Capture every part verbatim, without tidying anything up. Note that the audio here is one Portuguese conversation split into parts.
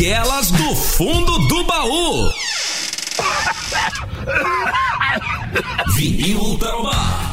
Aquelas do fundo do baú. Vinil Tarobá.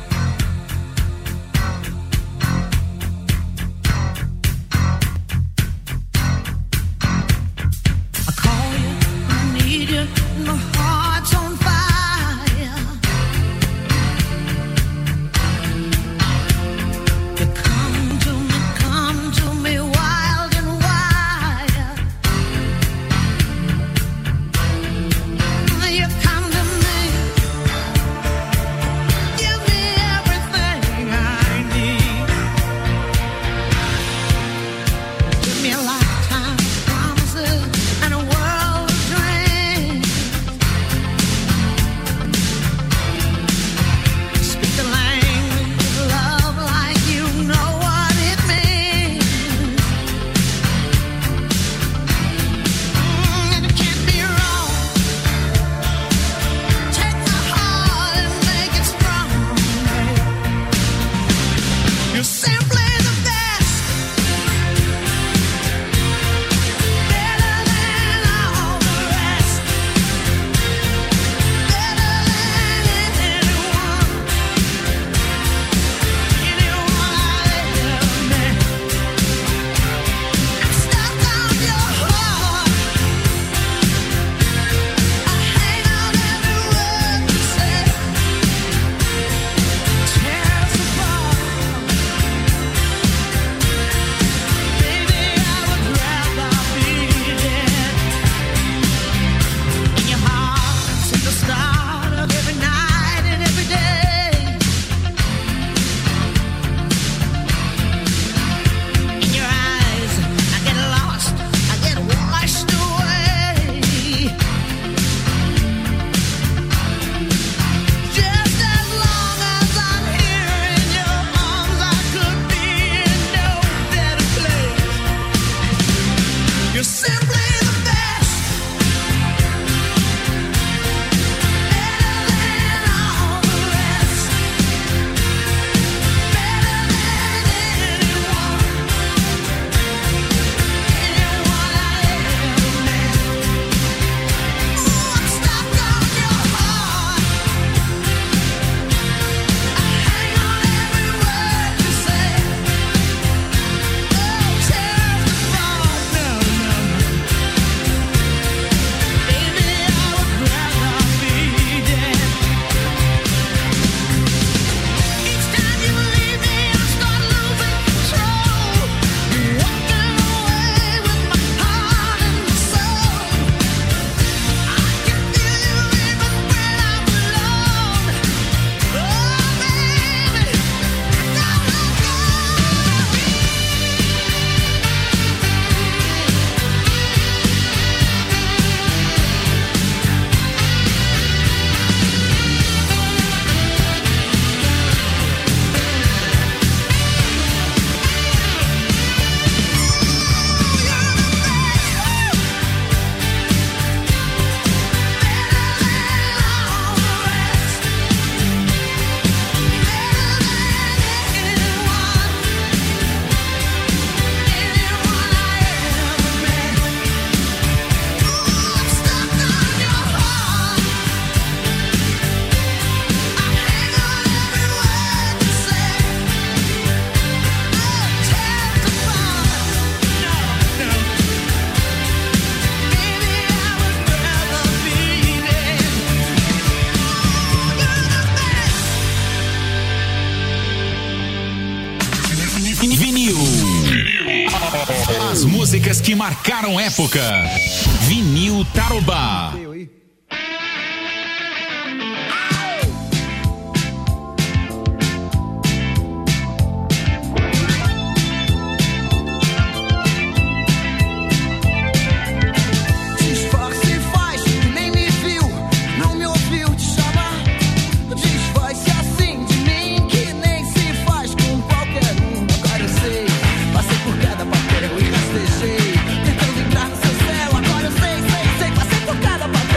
As músicas que marcaram época. Vinil Tarobá. Tentando entrar no seu céu, agora eu sei, sei, sei, passei por cada papel.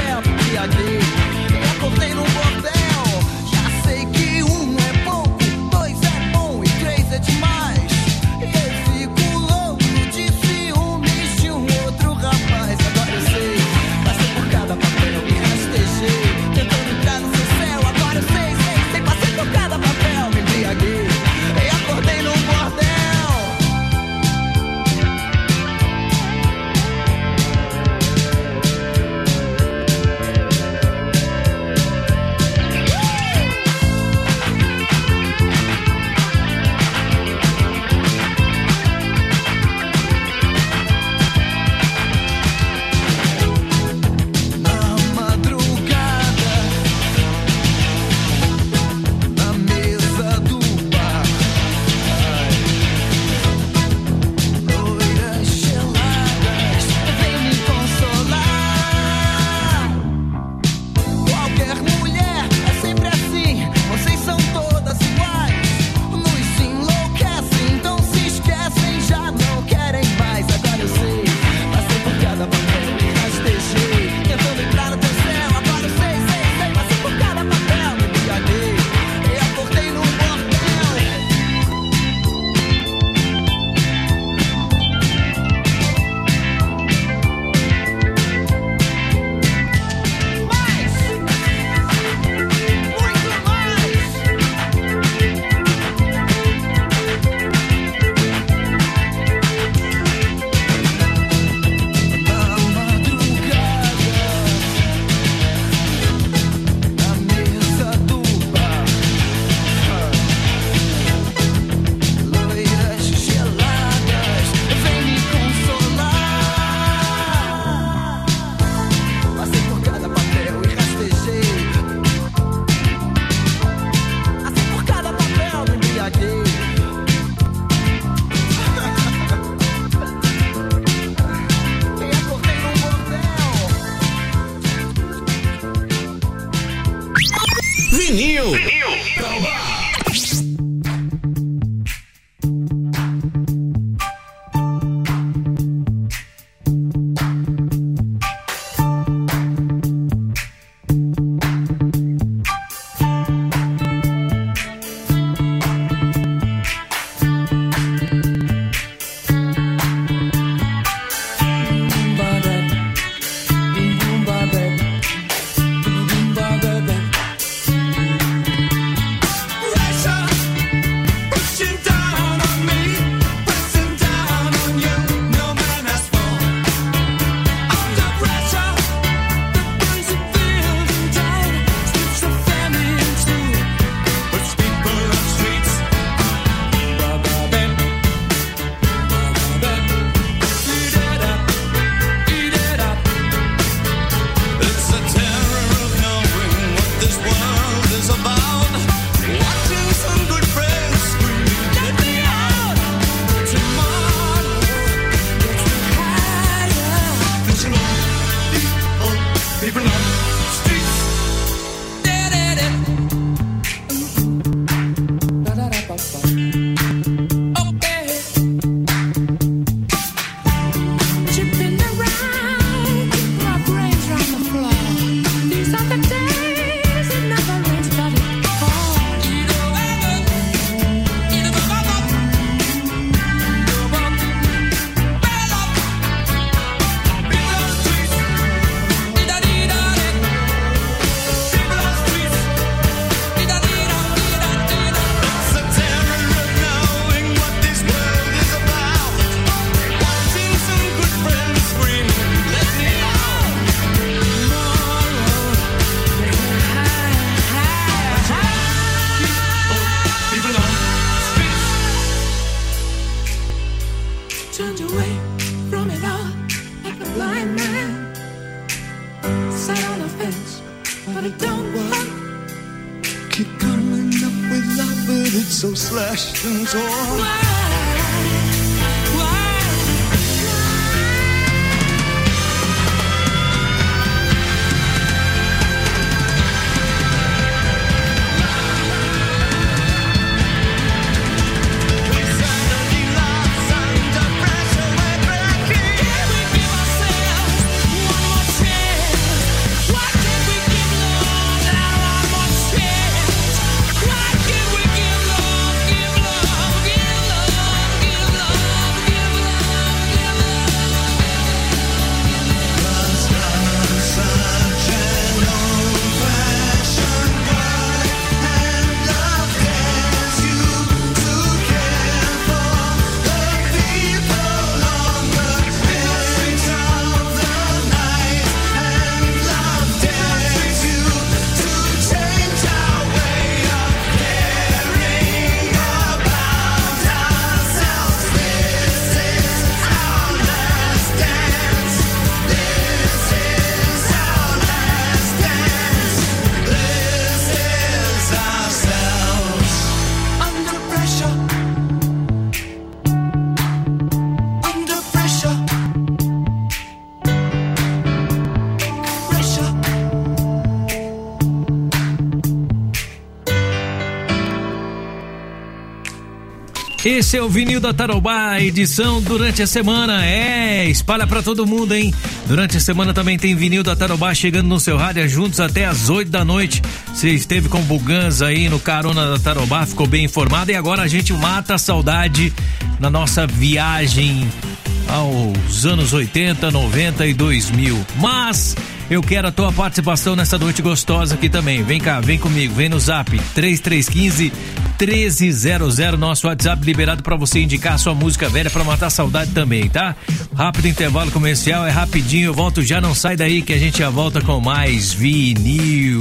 Vinil. Vinil. Esse é o Vinil da Tarobá, edição durante a semana. É, espalha pra todo mundo, hein? Durante a semana também tem Vinil da Tarobá chegando no seu rádio, juntos até às oito da noite. Você esteve com o Buganza aí no Carona da Tarobá, ficou bem informado. E agora a gente mata a saudade na nossa viagem aos anos oitenta, noventa e dois mil. Mas eu quero a tua participação nessa noite gostosa aqui também. Vem cá, vem comigo, vem no zap três três um cinco, treze zero zero, nosso WhatsApp liberado pra você indicar a sua música velha pra matar a saudade também, tá? Rápido intervalo comercial, é rapidinho, eu volto já, não sai daí que a gente já volta com mais vinil.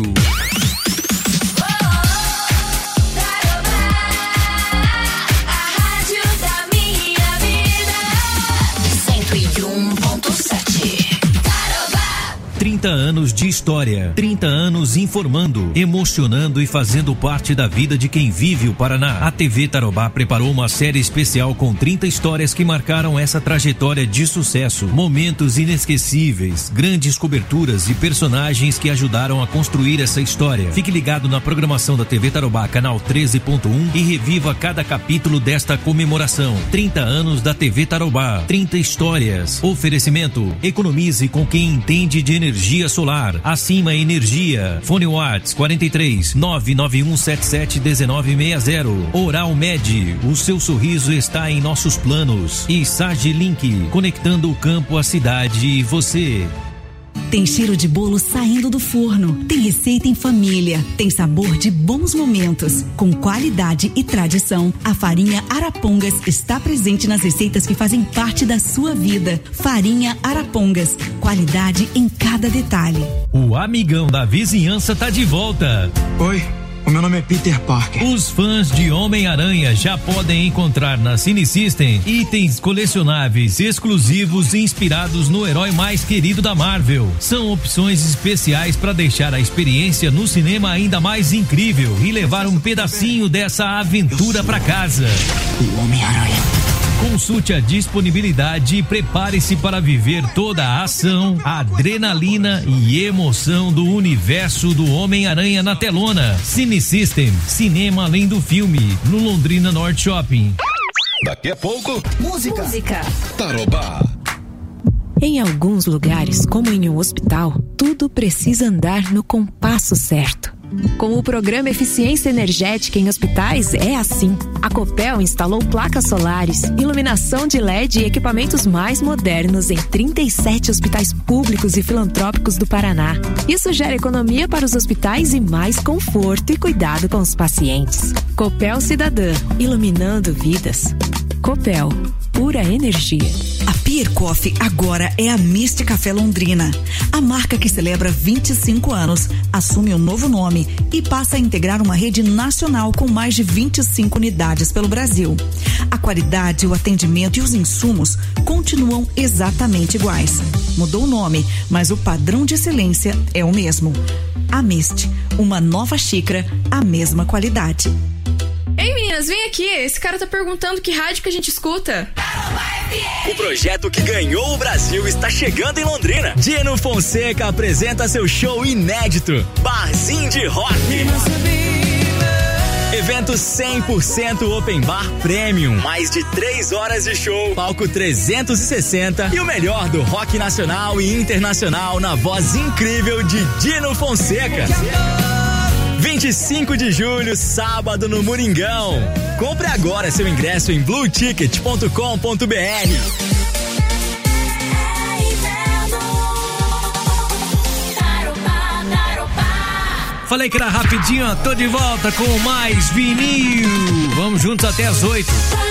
trinta anos de história, trinta anos informando, emocionando e fazendo parte da vida de quem vive o Paraná. A T V Tarobá preparou uma série especial com trinta histórias que marcaram essa trajetória de sucesso, momentos inesquecíveis, grandes coberturas e personagens que ajudaram a construir essa história. Fique ligado na programação da T V Tarobá, canal treze ponto um, e reviva cada capítulo desta comemoração. trinta anos da T V Tarobá, trinta histórias. Oferecimento: economize com quem entende de energia solar. Acima Energia. Fone Whats quarenta e três, nove nove um sete sete um nove seis zero. Oral Med, o seu sorriso está em nossos planos. E Sage Link, conectando o campo, a cidade e você. Tem cheiro de bolo saindo do forno, tem receita em família, tem sabor de bons momentos. Com qualidade e tradição, a farinha Arapongas está presente nas receitas que fazem parte da sua vida. Farinha Arapongas, qualidade em cada detalhe. O amigão da vizinhança tá de volta. Oi, o meu nome é Peter Parker. Os fãs de Homem-Aranha já podem encontrar na Cine System itens colecionáveis exclusivos inspirados no herói mais querido da Marvel. São opções especiais para deixar a experiência no cinema ainda mais incrível e levar um pedacinho dessa aventura para casa. O Homem-Aranha. Consulte a disponibilidade e prepare-se para viver toda a ação, adrenalina e emoção do universo do Homem-Aranha na telona. Cine System, cinema além do filme, no Londrina Norte Shopping. Daqui a pouco, Música. Música. Tarobá. Em alguns lugares, como em um hospital, tudo precisa andar no compasso certo. Com o programa Eficiência Energética em Hospitais é assim. A Copel instalou placas solares, iluminação de L E D e equipamentos mais modernos em trinta e sete hospitais públicos e filantrópicos do Paraná. Isso gera economia para os hospitais e mais conforto e cuidado com os pacientes. Copel Cidadã, iluminando vidas. Copel, pura energia. A Pier Coffee agora é a Mist Café Londrina. A marca que celebra vinte e cinco anos assume um novo nome e passa a integrar uma rede nacional com mais de vinte e cinco unidades pelo Brasil. A qualidade, o atendimento e os insumos continuam exatamente iguais. Mudou o nome, mas o padrão de excelência é o mesmo. A Mist, uma nova xícara, a mesma qualidade. Ei meninas, vem aqui, esse cara tá perguntando que rádio que a gente escuta. O projeto que ganhou o Brasil está chegando em Londrina. Dino Fonseca apresenta seu show inédito, Barzinho de Rock. Evento cem por cento Open Bar Premium. Mais de três horas de show, palco trezentos e sessenta e o melhor do rock nacional e internacional na voz incrível de Dino Fonseca. vinte e cinco de julho, sábado no Moringão. Compre agora seu ingresso em blue ticket ponto com ponto b r. Falei que era rapidinho, ó, tô de volta com mais vinil. Vamos juntos até as oito.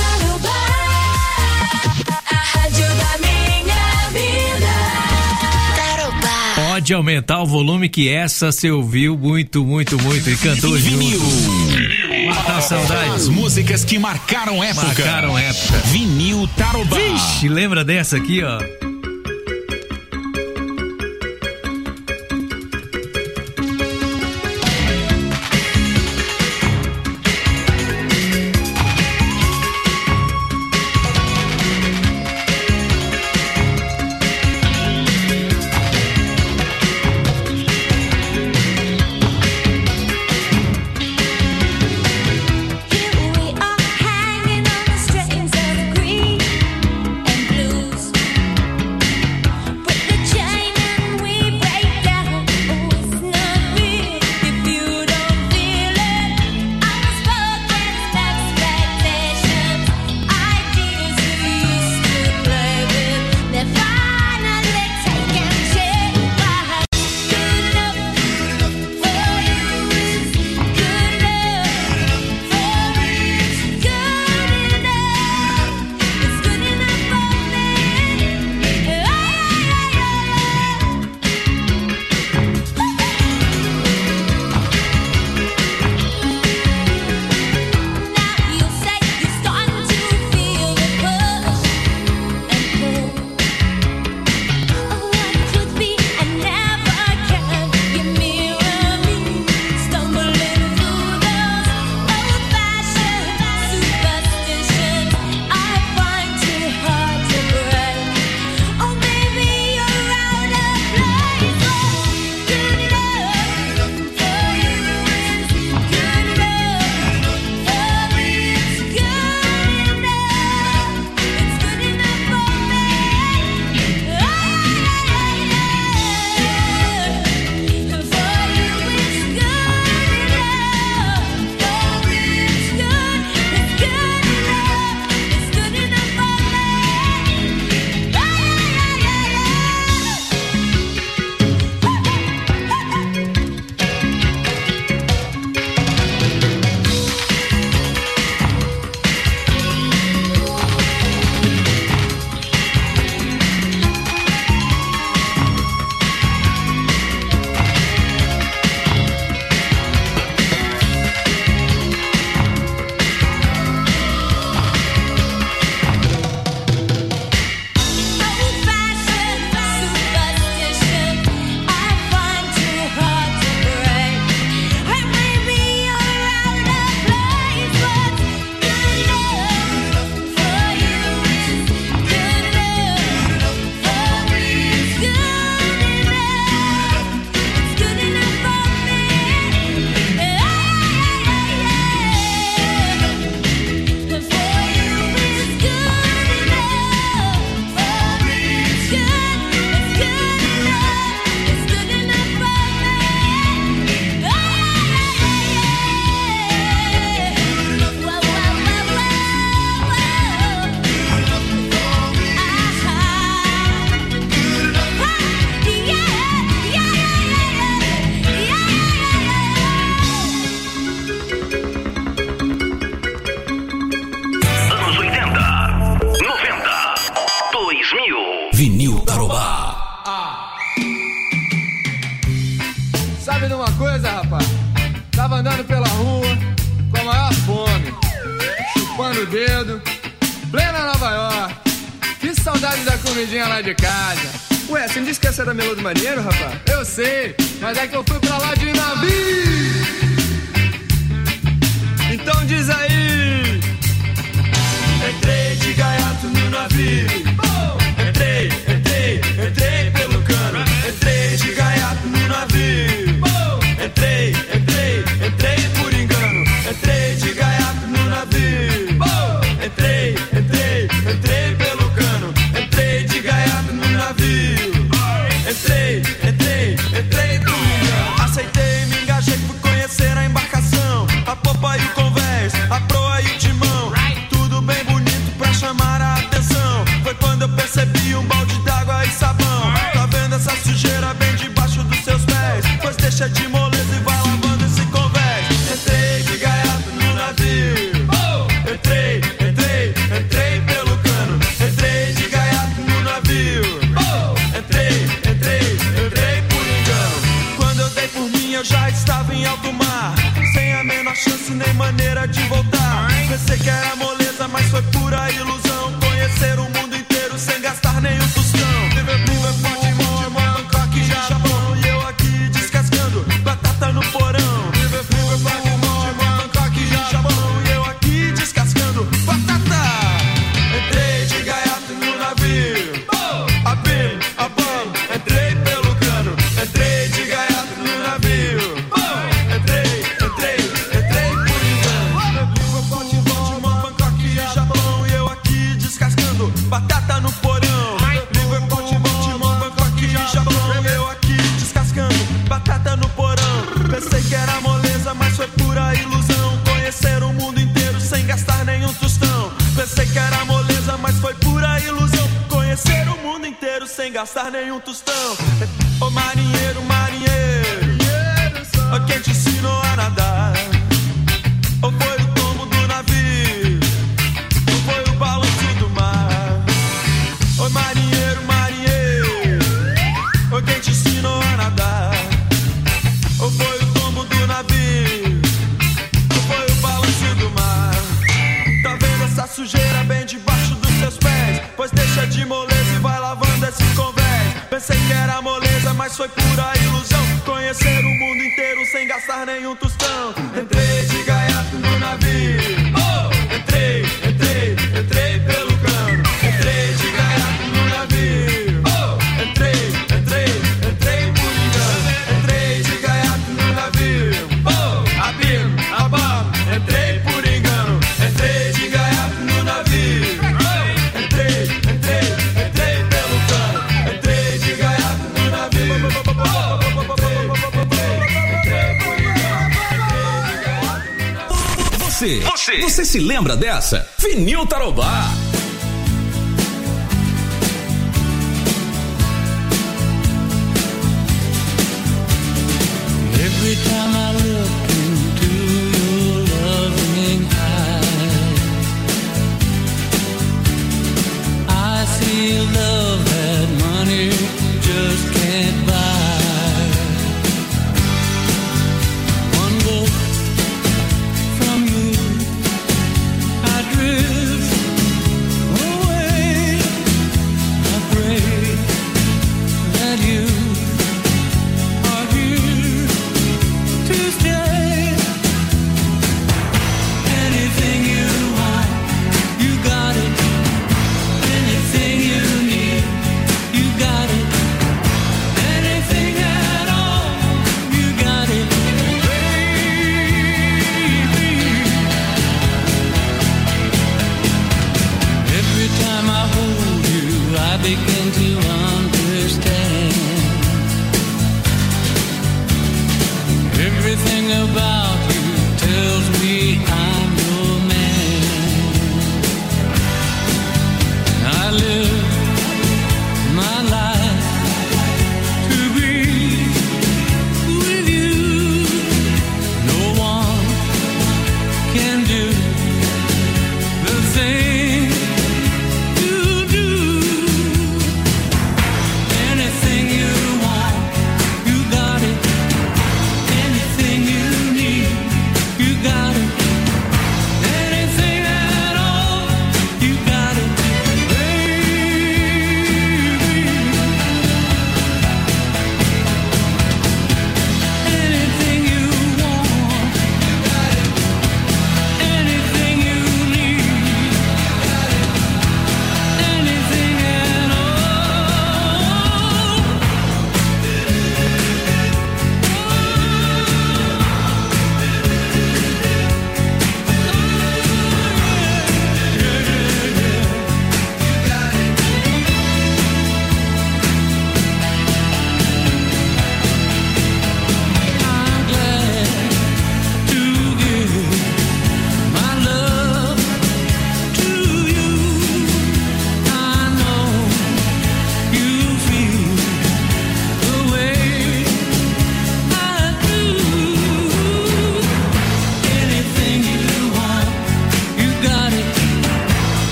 Pode aumentar o volume que essa você ouviu muito, muito, muito e cantou Vinil. junto. Mata a saudade. As músicas que marcaram época. Marcaram época. Vinil Tarobá. Vixe, lembra dessa aqui, ó? Vinil Tarobá. Sabe de uma coisa, rapaz? Tava andando pela rua com a maior fome, chupando o dedo, plena Nova York. Que saudade da comidinha lá de casa. Ué, você me disse que essa era Melô do Marinheiro, rapaz? Eu sei, mas é que eu fui pra lá de navio. Então diz aí. Entrei de gaiato no navio. Entrei, entrei, entrei pelo cano. Entrei de gaiato no navio. Entrei, entrei, entrei por engano. Entrei de gaiato no navio. Entrei, entrei, entrei pelo cano. Entrei de gaiato no navio. Entrei, entrei, entrei por engano. Aceitei, me engajei, fui conhecer a embarcação, a popa e o convés, a proa e o timão. Tudo bem bonito pra chamar a atenção. Foi quando eu percebi um balde d'água e sabão. Tá vendo essa sujeira bem debaixo dos seus pés? Pois deixa de moleza e vai lavando esse convés. Entrei de gaiato no navio. Entrei, entrei, entrei pelo cano. Entrei de gaiato no navio. Entrei, entrei, entrei por engano. Quando eu dei por mim eu já estava em alto mar, sem a menor chance nem maneira de voltar. Pensei que era moleza, mas foi pura ilusão. Conhecer o mundo inteiro sem gastar nenhum tostão. Liverpool, Baltimore, Bangkok, Japão. E eu aqui descascando batata no porão. Liverpool, Baltimore, Bangkok, Japão. E eu aqui descascando batata. Entrei de gaiato no navio. Abim, abam, entrei pelo cano. Entrei de gaiato no navio. Entrei, entrei, entrei por engano. Liverpool, Baltimore, Bangkok, Japão. E eu aqui descascando batata no porão. Liverpool, Baltimore, Bangkok, Japão. E eu aqui descascando batata no porão. Pensei que era moleza, mas foi pura ilusão. Conhecer o mundo inteiro sem gastar nenhum tostão. Pensei que era moleza, mas foi pura ilusão. Conhecer o mundo inteiro sem gastar nenhum tostão. Ô marinheiro, marinheiro, ó, quem te ensinou a nadar? Ou foi o tombo do navio? Ou foi o balanço do mar? Ô marinheiro, marinheiro, ó, quem te ensinou a nadar? Ou foi o tombo do navio? Ou foi o balanço do mar? Tá vendo essa sujeira bem debaixo dos seus pés? Pois deixa de moleza e vai lavando esse convés. Pensei que era moleza, mas foi pura ilusão. Conhecer o mundo inteiro sem gastar nenhum tostão. Entrei de gaiato no navio. Entrei, entrei, entrei pelo cano. Entrei de gaiato no navio. Entrei, entrei, entrei por engano. Entrei de gaiato no navio. Abim, abam, entrei por engano. Entrei de gaiato no navio. Entrei, entrei, entrei pelo cano. Entrei de gaiato no navio. Você, você, você se lembra dessa? Vinil Tarobá. Every time I look into your loving eyes, I see love that money just can't buy. One look from you, I drift away. I pray that you are here to stay. Anything you want, you got it. Anything you need.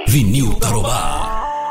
Vinil Tarobá.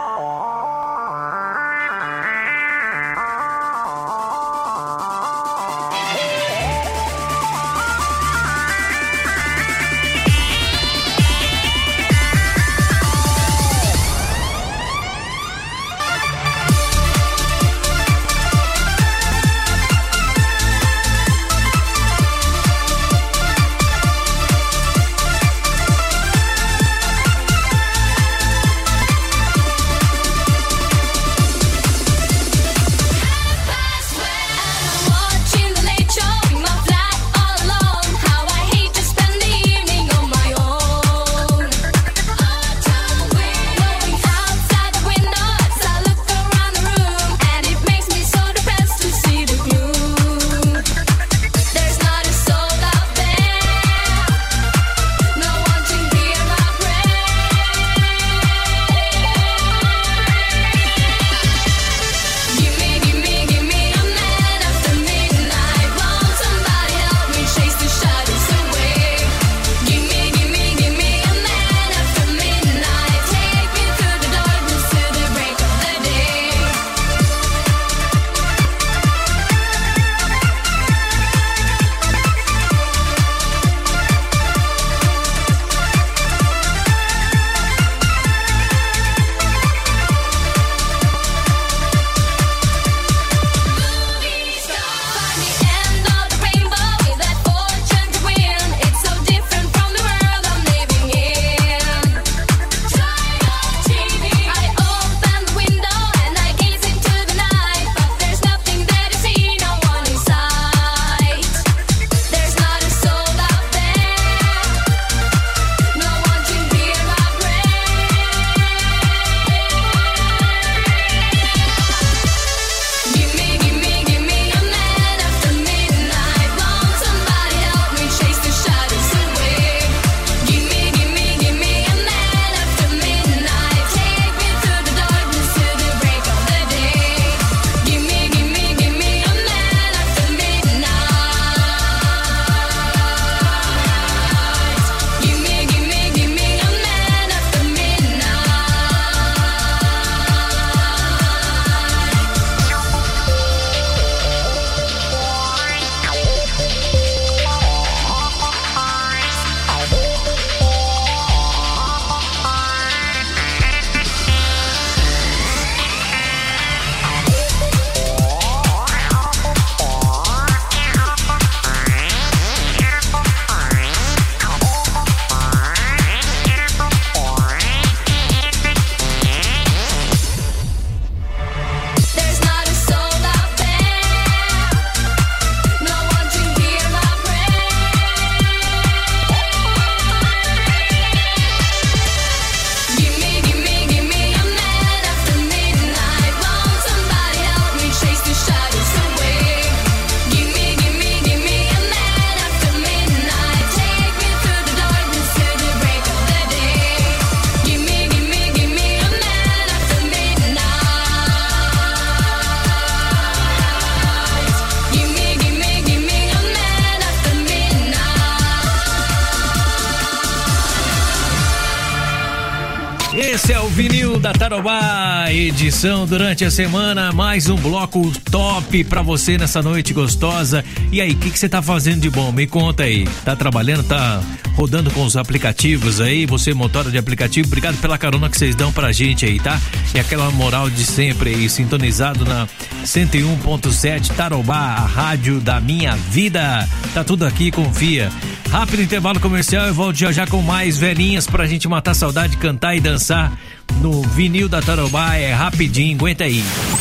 Esse é o Vinil da Tarobá, edição durante a semana, mais um bloco top pra você nessa noite gostosa. E aí, o que que você tá fazendo de bom? Me conta aí. Tá trabalhando, tá rodando com os aplicativos aí, você motora de aplicativo, obrigado pela carona que vocês dão pra gente aí, tá? E aquela moral de sempre aí, sintonizado na cento e um ponto sete Tarobá, a rádio da minha vida. Tá tudo aqui, confia. Rápido intervalo comercial, eu volto já já com mais velhinhas pra gente matar saudade, cantar e dançar no Vinil da Tarobá. É rapidinho, aguenta aí.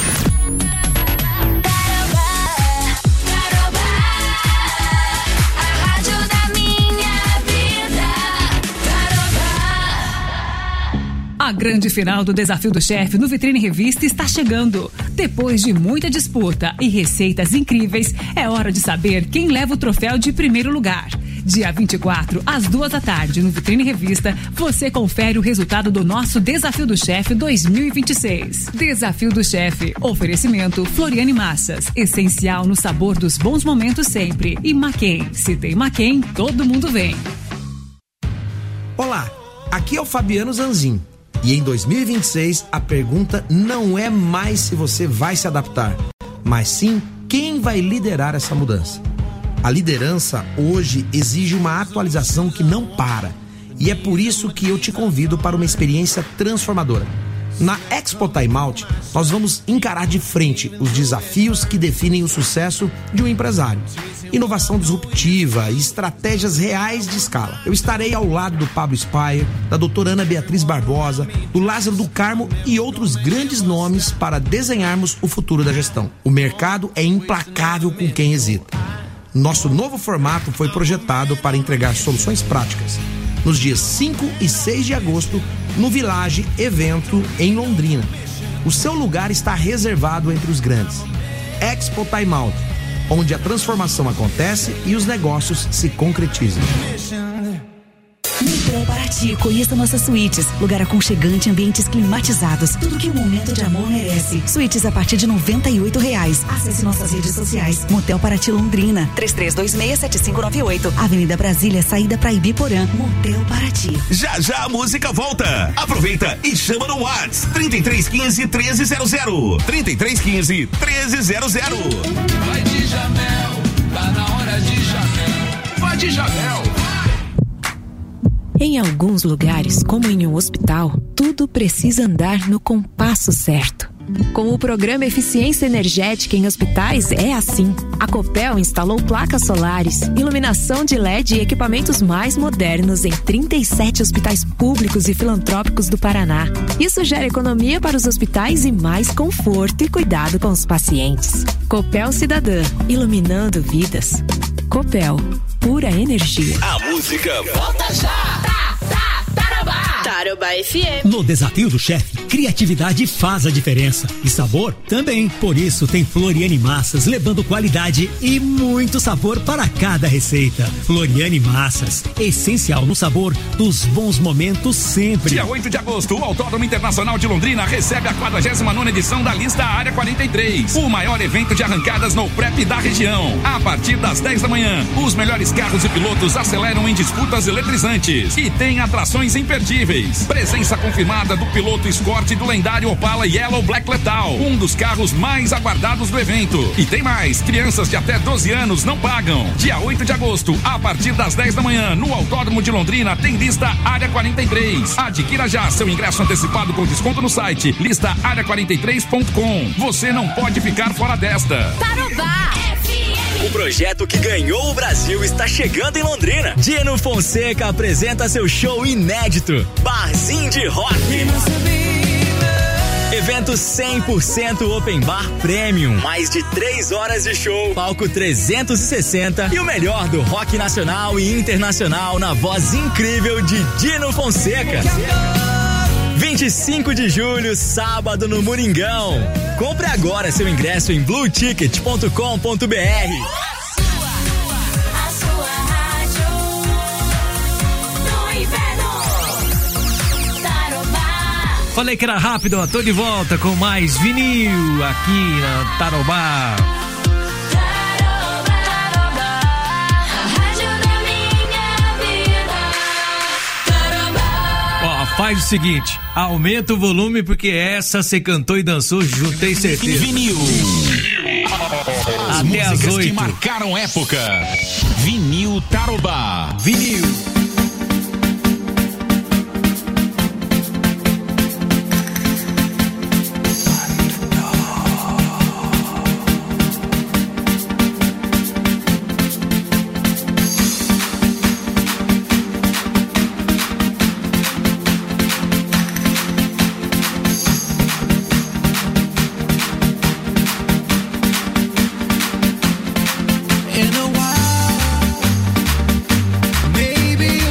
A grande final do Desafio do Chefe no Vitrine Revista está chegando. Depois de muita disputa e receitas incríveis, é hora de saber quem leva o troféu de primeiro lugar. Dia vinte e quatro, às duas da tarde, no Vitrine Revista, você confere o resultado do nosso Desafio do Chefe dois mil e vinte e seis. Desafio do Chefe. Oferecimento Floriane Massas. Essencial no sabor dos bons momentos sempre. E Maquem. Se tem Maquem, todo mundo vem. Olá, aqui é o Fabiano Zanzin. E em dois mil e vinte e seis, a pergunta não é mais se você vai se adaptar, mas sim quem vai liderar essa mudança. A liderança hoje exige uma atualização que não para. E é por isso que eu te convido para uma experiência transformadora. Na Expo Time Out, nós vamos encarar de frente os desafios que definem o sucesso de um empresário. Inovação disruptiva e estratégias reais de escala. Eu estarei ao lado do Pablo Spire, da doutora Ana Beatriz Barbosa, do Lázaro do Carmo e outros grandes nomes para desenharmos o futuro da gestão. O mercado é implacável com quem hesita. Nosso novo formato foi projetado para entregar soluções práticas. Nos dias cinco e seis de agosto, no Village Evento, em Londrina. O seu lugar está reservado entre os grandes. Expo Time Out, onde a transformação acontece e os negócios se concretizam. Motel Paraty, conheça nossas suítes. Lugar aconchegante, ambientes climatizados. Tudo que um momento de amor merece. Suítes a partir de noventa e oito reais. Acesse nossas redes sociais. Motel Paraty Londrina. três três dois seis, sete cinco nove oito. Avenida Brasília, saída para Ibiporã. Motel Paraty. Já já a música volta. Aproveita e chama no WhatsApp. trinta e três quinze, treze zero zero. trinta e três quinze, treze zero zero. Vai de Jamel, tá na hora de Jamel. Vai de Jamel. Em alguns lugares, como em um hospital, tudo precisa andar no compasso certo. Com o programa Eficiência Energética em Hospitais é assim. A Copel instalou placas solares, iluminação de L E D e equipamentos mais modernos em trinta e sete hospitais públicos e filantrópicos do Paraná. Isso gera economia para os hospitais e mais conforto e cuidado com os pacientes. Copel Cidadã, iluminando vidas. Copel, pura energia. A música volta já. Tá, tá, Tarobá. Tarobá F M. No Desafio do Chefe, criatividade faz a diferença. E sabor também. Por isso tem Floriane Massas, levando qualidade e muito sabor para cada receita. Floriane Massas, essencial no sabor dos bons momentos sempre. Dia oito de agosto, o Autódromo Internacional de Londrina recebe a quadragésima nona edição da lista Área quarenta e três. O maior evento de arrancadas no prep da região. A partir das dez da manhã, os melhores carros e pilotos aceleram em disputas eletrizantes. E tem atrações imperdíveis. Presença confirmada do piloto Escort do lendário Opala Yellow Black Lethal, um dos carros mais aguardados do evento. E tem mais, crianças de até doze anos não pagam. Dia oito de agosto, a partir das dez da manhã, no Autódromo de Londrina, tem lista Área quarenta e três. Adquira já seu ingresso antecipado com desconto no site lista área quarenta e três ponto com. Você não pode ficar fora desta. Tarobá F M. O projeto que ganhou o Brasil está chegando em Londrina. Dino Fonseca apresenta seu show inédito, Barzinho de Rock. Evento cem por cento Open Bar Premium. Mais de três horas de show, palco trezentos e sessenta e o melhor do rock nacional e internacional na voz incrível de Dino Fonseca. vinte e cinco de julho, sábado no Moringão. Compre agora seu ingresso em blue ticket ponto com ponto b r. Falei que era rápido, ó, tô de volta com mais vinil aqui na Tarobá. Ó, faz o seguinte, aumenta o volume porque essa você cantou e dançou junto, tem certeza. Vinil. As Até às músicas oito. que marcaram época. Vinil Tarobá. Vinil. In a while, maybe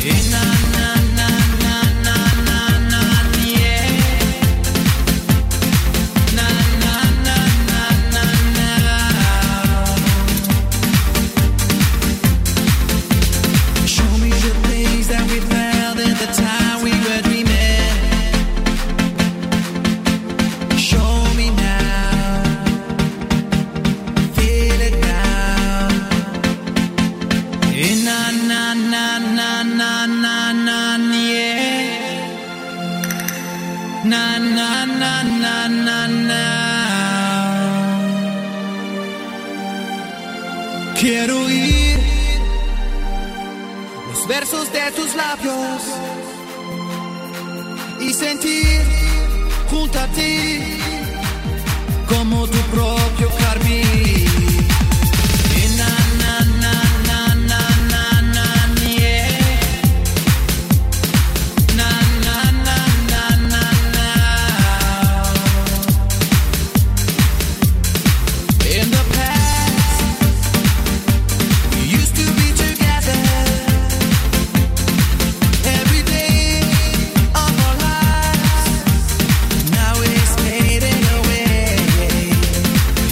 Quiero oír los versos de tus labios y sentir junto a ti como tu propio carmín. Na, na, na, na, na, na, na, yeah. Na, na, na, na, na, na. In the past, we used to be together every day of our lives. Now it's fading away.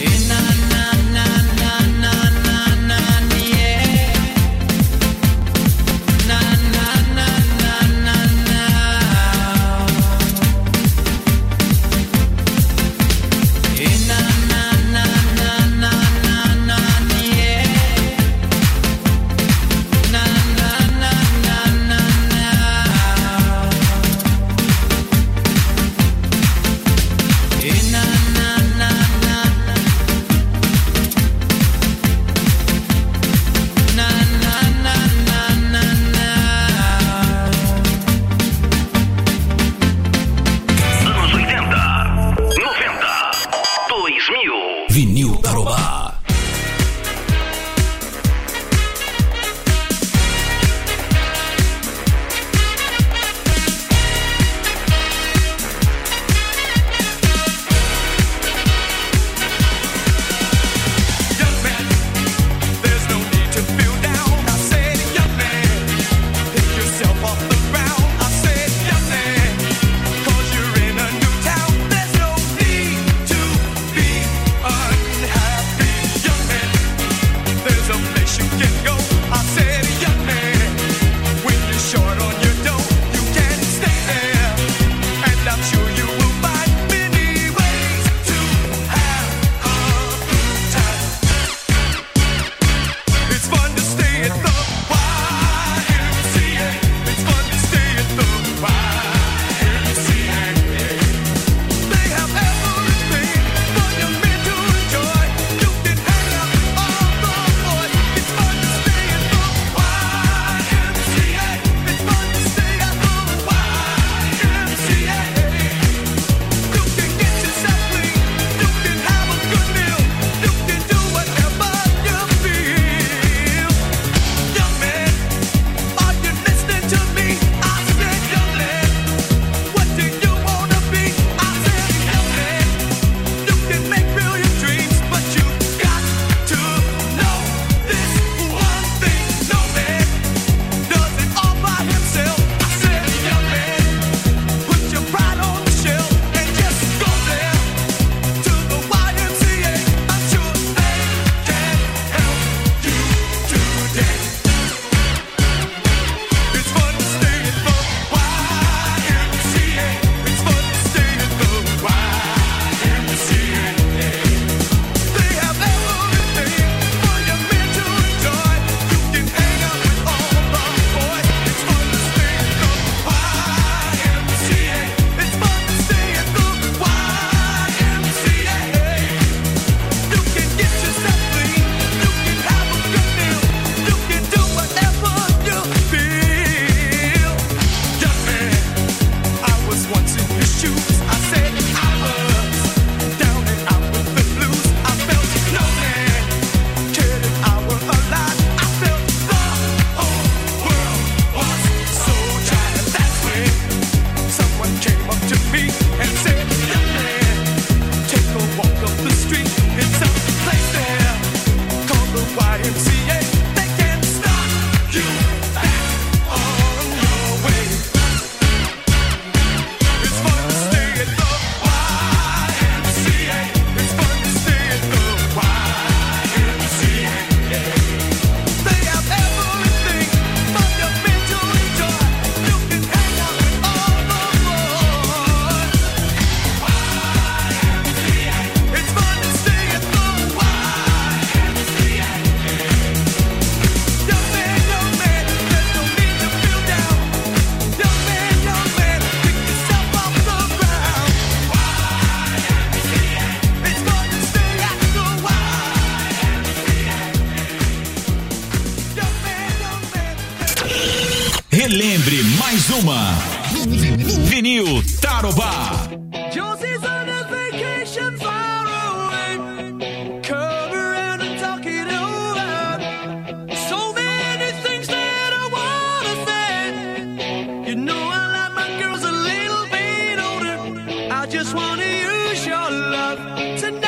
mais uma. Vinil Tarobá. Josie's on a vacation far away. Come around and talk it over. So many things that I wanna say. You know I like my girls a little bit older. I just wanna use your love tonight.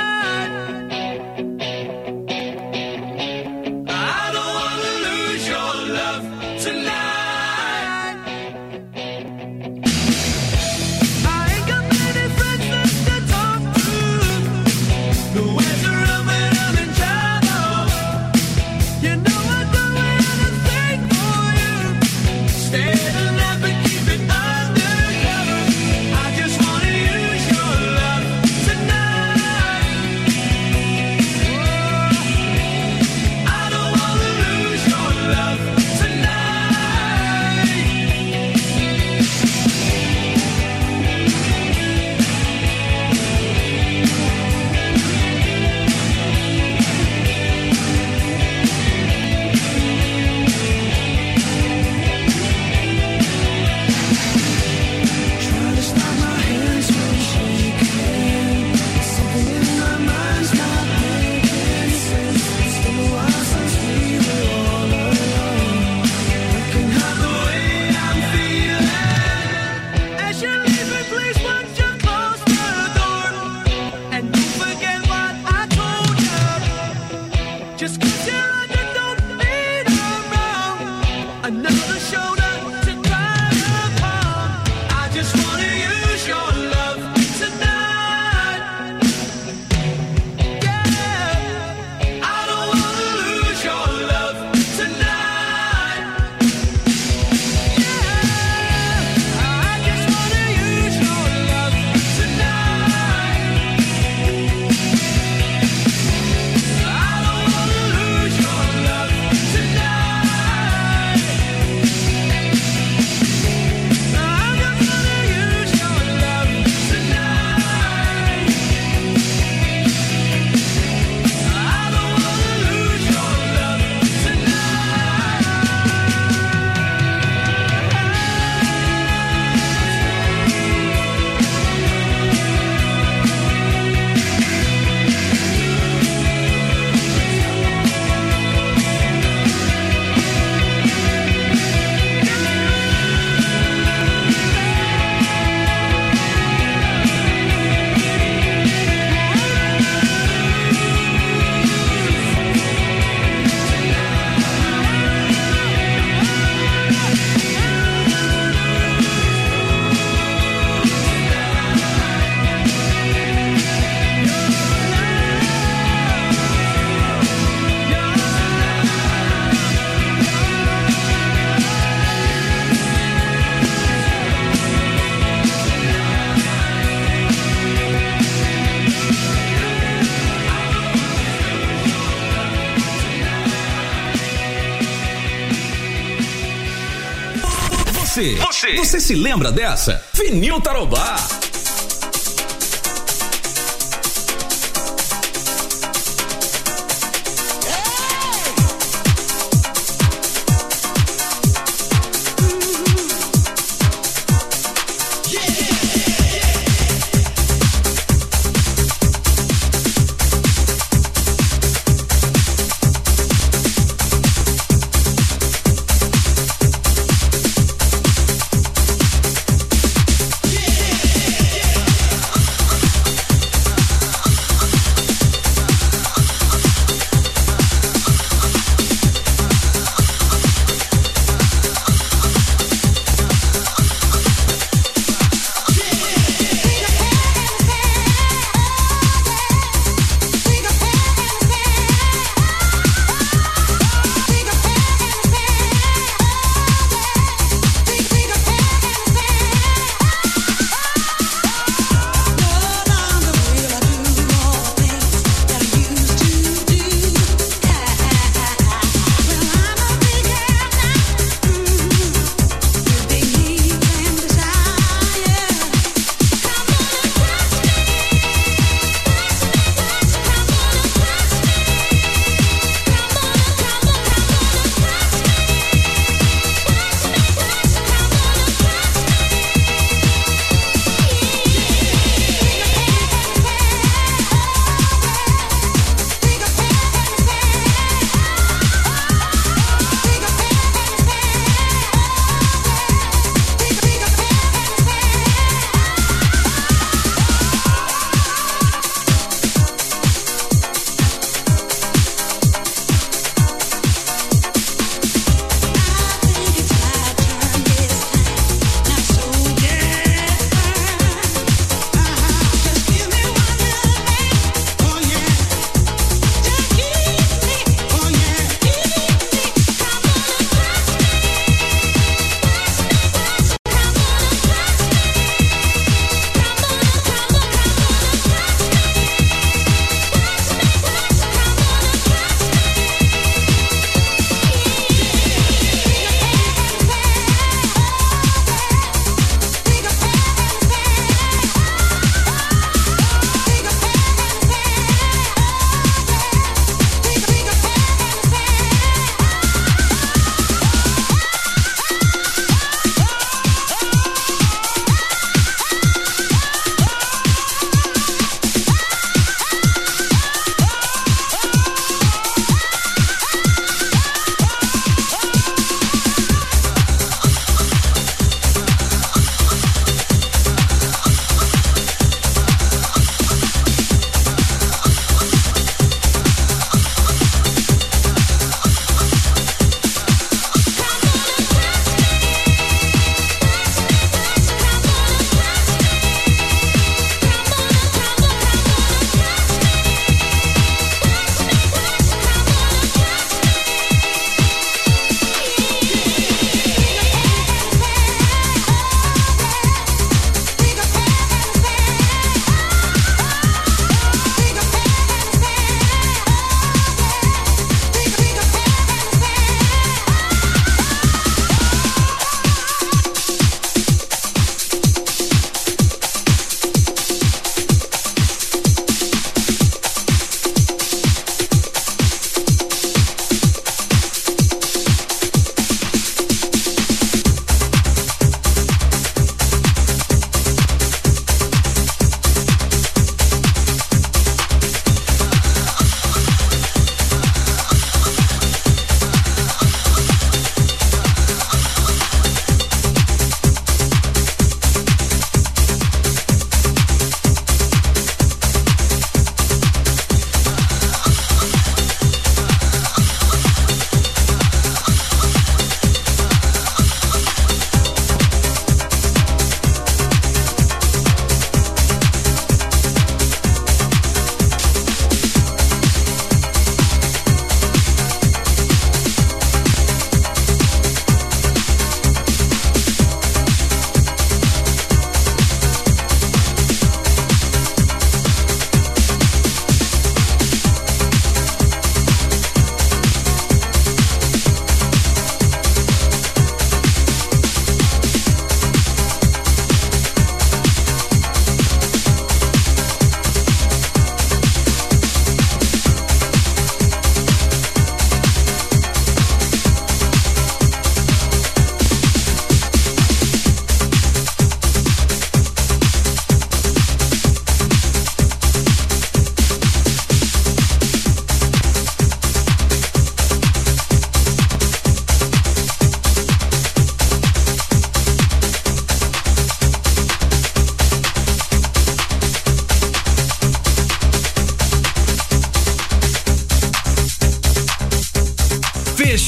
I don't wanna lose your love tonight. Você, você se lembra dessa? Vinil Tarobá. Yeah.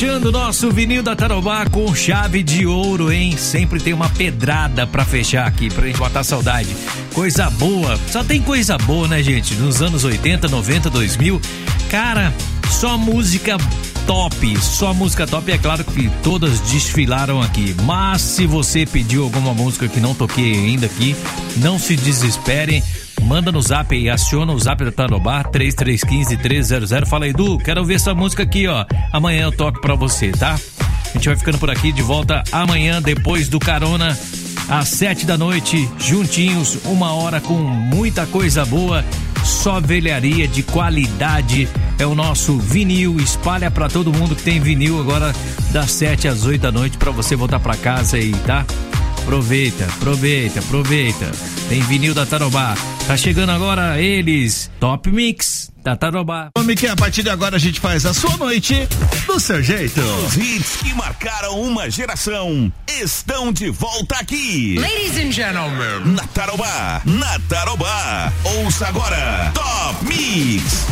Fechando o nosso vinil da Tarobá com chave de ouro, hein? Sempre tem uma pedrada pra fechar aqui, pra gente botar saudade. Coisa boa, só tem coisa boa, né, gente? Nos anos oitenta, noventa, dois mil, cara, só música top, só música top. É claro que todas desfilaram aqui, mas se você pediu alguma música que não toquei ainda aqui, não se desesperem. Manda no zap aí, aciona o zap da Tarobá, três três um cinco, três zero zero. Fala, Edu, quero ouvir essa música aqui, ó. Amanhã eu toco pra você, tá? A gente vai ficando por aqui, de volta amanhã, depois do Carona, às sete da noite, juntinhos, uma hora com muita coisa boa, só velharia de qualidade. É o nosso vinil, espalha pra todo mundo que tem vinil agora, das sete às oito da noite, pra você voltar pra casa aí, tá? Aproveita, aproveita, aproveita. Tem vinil da Tarobá. Tá chegando agora eles, Top Mix da Tarobá. Homem, que a partir de agora a gente faz a sua noite do seu jeito. Os hits que marcaram uma geração estão de volta aqui. Ladies and gentlemen, na Tarobá, na Tarobá. Ouça agora, Top Mix.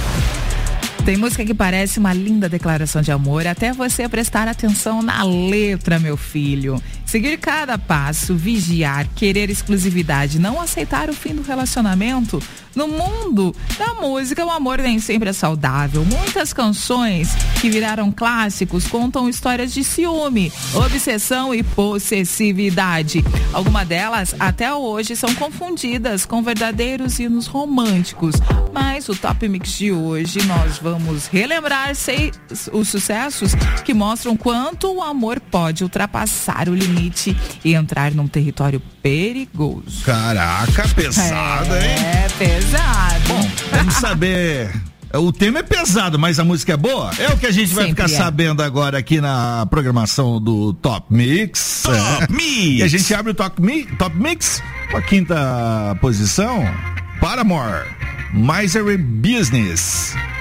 Tem música que parece uma linda declaração de amor, até você prestar atenção na letra, meu filho. Seguir cada passo, vigiar, querer exclusividade, não aceitar o fim do relacionamento. No mundo da música, o amor nem sempre é saudável. Muitas canções que viraram clássicos contam histórias de ciúme, obsessão e possessividade. Algumas delas, até hoje, são confundidas com verdadeiros hinos românticos. Mas o Top Mix de hoje, nós vamos relembrar seis, os sucessos que mostram quanto o amor pode ultrapassar o limite e entrar num território perigoso. Caraca, pesado, é, hein? É, pesado. Bom, vamos saber. O tema é pesado, mas a música é boa? É o que a gente vai Sempre ficar é. sabendo agora aqui na programação do Top Mix. Top é. Mix. E a gente abre o Top Mix, Top Mix com a quinta posição, Paramore, Misery Business.